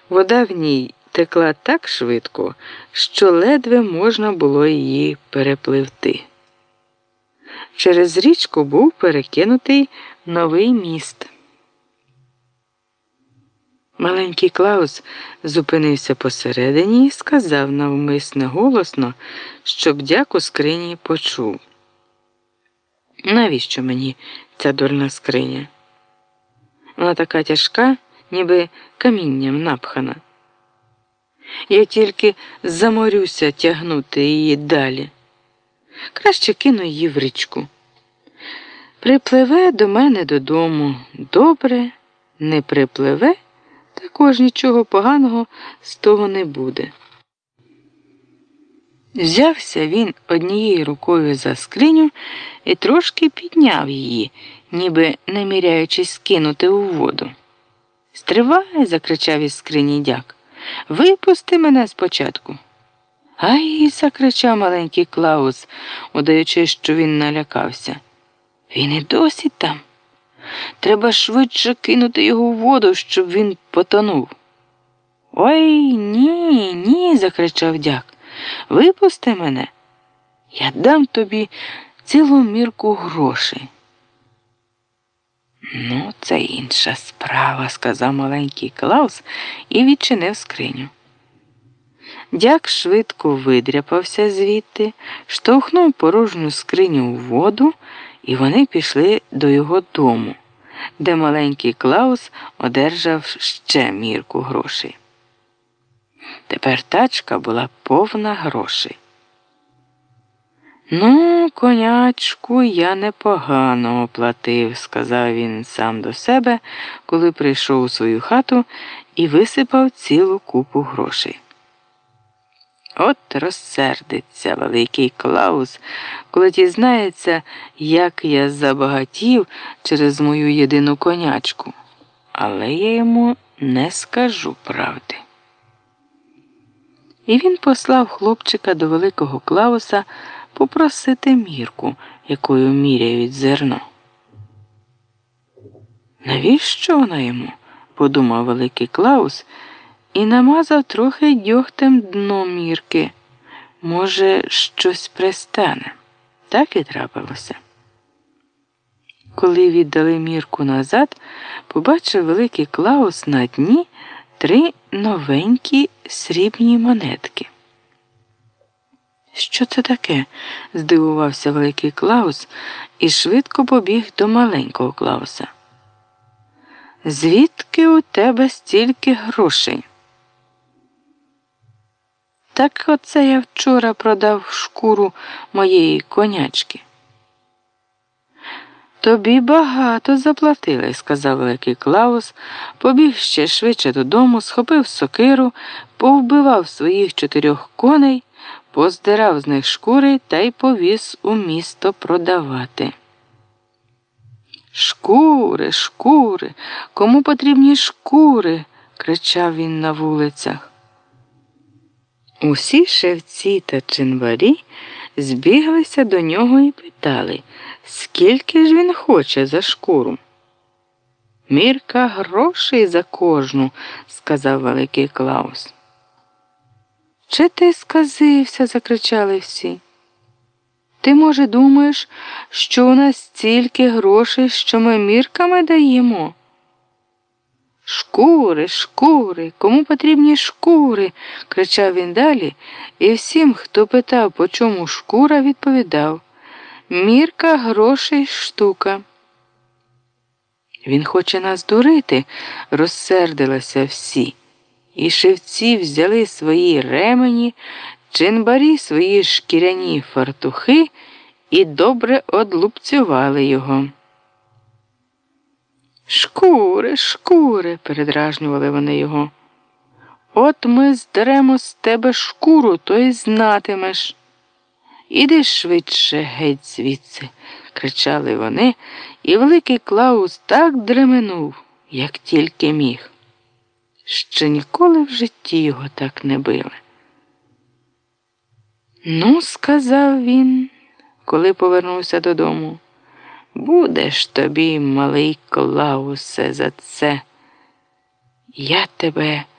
Вода в ній текла так швидко, що ледве можна було її перепливти. Через річку був перекинутий новий міст. Маленький Клаус зупинився посередині і сказав навмисне голосно, щоб дяк у скрині почув. Навіщо мені ця дурна скриня? Вона така тяжка, ніби камінням напхана. Я тільки заморюся тягнути її далі. Краще кину її в річку. Припливе до мене додому добре, не припливе, також нічого поганого з того не буде. Взявся він однією рукою за скриню і трошки підняв її, ніби наміряючись кинути у воду. «Стривай!» – закричав із скрині дяк. «Випусти мене спочатку!» «Ай!» – закричав маленький Клаус, удаючи, що він налякався. «Він і досі там. Треба швидше кинути його у воду, щоб він потонув». «Ой, ні, ні!» – закричав дяк. «Випусти мене! Я дам тобі цілу мірку грошей». «Ну, це інша справа», – сказав маленький Клаус і відчинив скриню. Дяк швидко видряпався звідти, штовхнув порожню скриню у воду, і вони пішли до його дому, де маленький Клаус одержав ще мірку грошей. Тепер тачка була повна грошей. «Ну, конячку, я непогано оплатив», – сказав він сам до себе, коли прийшов у свою хату і висипав цілу купу грошей. От розсердиться великий Клаус, коли дізнається, як я забагатів через мою єдину конячку. Але я йому не скажу правди. І він послав хлопчика до великого Клауса попросити мірку, якою міряють зерно. «Навіщо вона йому?» – подумав великий Клаус і намазав трохи дьогтем дно мірки. Може, щось пристане. Так і трапилося. Коли віддали мірку назад, побачив великий Клаус на дні 3 новенькі срібні монетки. «Що це таке?» – здивувався великий Клаус і швидко побіг до маленького Клауса. «Звідки у тебе стільки грошей?» «Так оце я вчора продав шкуру моєї конячки». «Тобі багато заплатили», – сказав великий Клаус, побіг ще швидше додому, схопив сокиру, повбивав своїх 4 коней, поздирав з них шкури та й повіз у місто продавати. «Шкури, шкури! Кому потрібні шкури?» – кричав він на вулицях. Усі шевці та чинварі збіглися до нього і питали, скільки ж він хоче за шкуру. «Мірка грошей за кожну», – сказав великий Клаус. «Чи ти сказився?» – закричали всі. «Ти, може, думаєш, що у нас стільки грошей, що ми мірками даємо?» «Шкури, шкури! Кому потрібні шкури?» – кричав він далі, і всім, хто питав, по чому шкура, відповідав: «Мірка грошей штука». «Він хоче нас дурити», – розсердилися всі. І шевці взяли свої ремені, чинбарі свої шкіряні фартухи і добре одлупцювали його. «Шкури, шкури!» – передражнювали вони його. «От ми здеремо з тебе шкуру, то й знатимеш». «Іди швидше геть звідси!» – кричали вони, і великий Клаус так дременув, як тільки міг. Ще ніколи в житті його так не били. «Ну, – сказав він, коли повернувся додому, – будеш тобі, малий Клаусе, за це. Я тебе